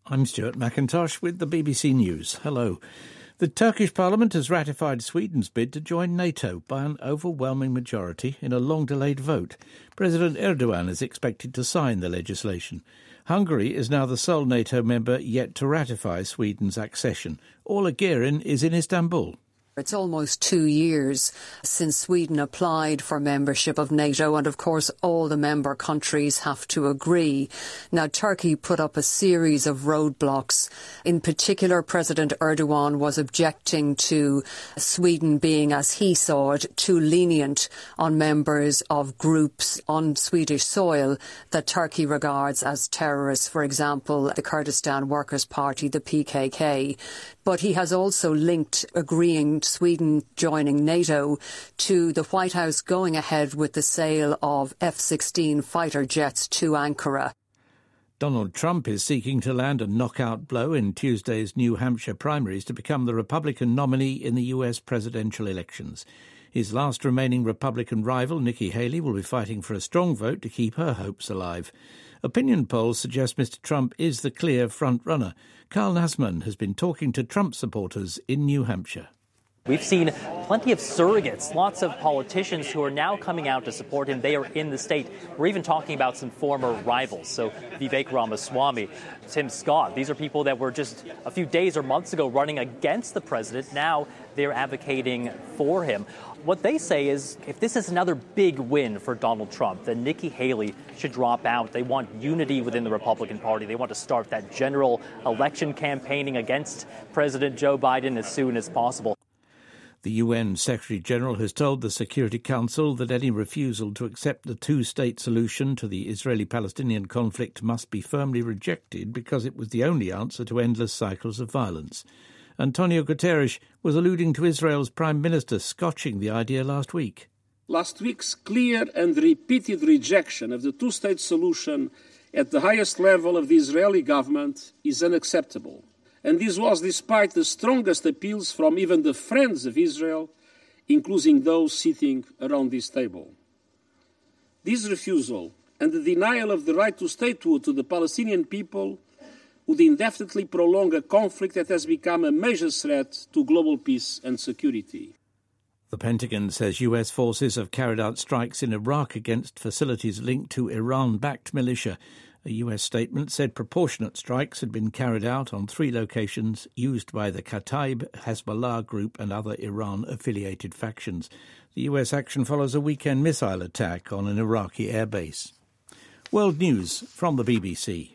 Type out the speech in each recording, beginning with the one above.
I'm Stuart McIntosh with the BBC News. Hello. The Turkish parliament has ratified Sweden's bid to join NATO by an overwhelming majority in a long-delayed vote. President Erdogan is expected to sign the legislation. Hungary is now the sole NATO member yet to ratify Sweden's accession. Orla Guerin is in Istanbul. It's almost 2 years since Sweden applied for membership of NATO, and of course all the member countries have to agree. Now, Turkey put up a series of roadblocks. In particular, President Erdogan was objecting to Sweden being, as he saw it, too lenient on members of groups on Swedish soil that Turkey regards as terrorists, for example, the Kurdistan Workers' Party, the PKK. But he has also linked agreeing Sweden joining NATO to the White House going ahead with the sale of F-16 fighter jets to Ankara. Donald Trump is seeking to land a knockout blow in Tuesday's New Hampshire primaries to become the Republican nominee in the US presidential elections. His last remaining Republican rival, Nikki Haley, will be fighting for a strong vote to keep her hopes alive. Opinion polls suggest Mr. Trump is the clear front-runner. Carl Nassman has been talking to Trump supporters in New Hampshire. We've seen plenty of surrogates, lots of politicians who are now coming out to support him. They are in the state. We're even talking about some former rivals. So Vivek Ramaswamy, Tim Scott. These are people that were just a few days or months ago running against the president. Now they're advocating for him. What they say is if this is another big win for Donald Trump, then Nikki Haley should drop out. They want unity within the Republican Party. They want to start that general election campaigning against President Joe Biden as soon as possible. The UN Secretary-General has told the Security Council that any refusal to accept the two-state solution to the Israeli-Palestinian conflict must be firmly rejected because it was the only answer to endless cycles of violence. Antonio Guterres was alluding to Israel's Prime Minister scotching the idea last week. Last week's clear and repeated rejection of the two-state solution at the highest level of the Israeli government is unacceptable. And this was despite the strongest appeals from even the friends of Israel, including those sitting around this table. This refusal and the denial of the right to statehood to the Palestinian people would indefinitely prolong a conflict that has become a major threat to global peace and security. The Pentagon says US forces have carried out strikes in Iraq against facilities linked to Iran-backed militia. A US statement said proportionate strikes had been carried out on 3 locations used by the Kataib Hezbollah group and other Iran-affiliated factions. The US action follows a weekend missile attack on an Iraqi airbase. World News from the BBC.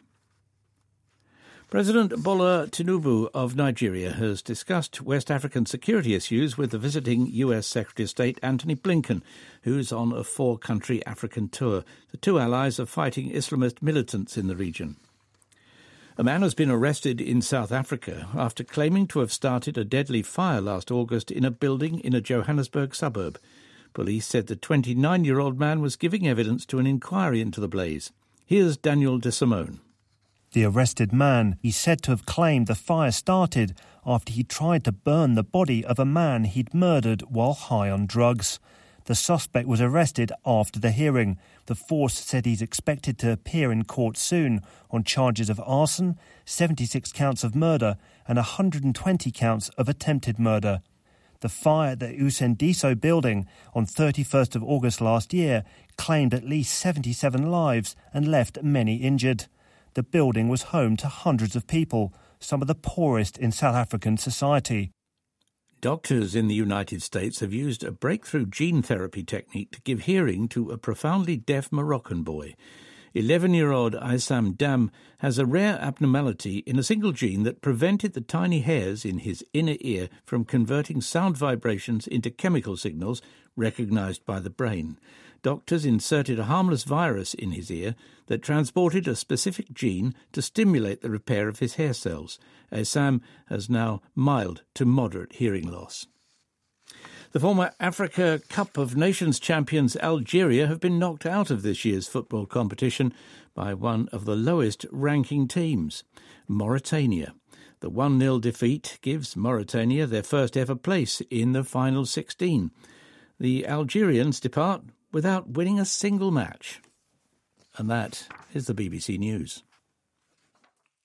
President Bola Tinubu of Nigeria has discussed West African security issues with the visiting US Secretary of State Antony Blinken, who's on a 4-country African tour. The 2 allies are fighting Islamist militants in the region. A man has been arrested in South Africa after claiming to have started a deadly fire last August in a building in a Johannesburg suburb. Police said the 29-year-old man was giving evidence to an inquiry into the blaze. Here's Daniel De Simone. The arrested man is said to have claimed the fire started after he tried to burn the body of a man he'd murdered while high on drugs. The suspect was arrested after the hearing. The force said he's expected to appear in court soon on charges of arson, 76 counts of murder and 120 counts of attempted murder. The fire at the Usendiso building on 31st of August last year claimed at least 77 lives and left many injured. The building was home to hundreds of people, some of the poorest in South African society. Doctors in the United States have used a breakthrough gene therapy technique to give hearing to a profoundly deaf Moroccan boy. 11-year-old Aissam Dam has a rare abnormality in a single gene that prevented the tiny hairs in his inner ear from converting sound vibrations into chemical signals recognized by the brain. Doctors inserted a harmless virus in his ear that transported a specific gene to stimulate the repair of his hair cells. Aissam has now mild to moderate hearing loss. The former Africa Cup of Nations champions Algeria have been knocked out of this year's football competition by one of the lowest-ranking teams, Mauritania. The 1-0 defeat gives Mauritania their first-ever place in the final 16. The Algerians depart without winning a single match. And that is the BBC News.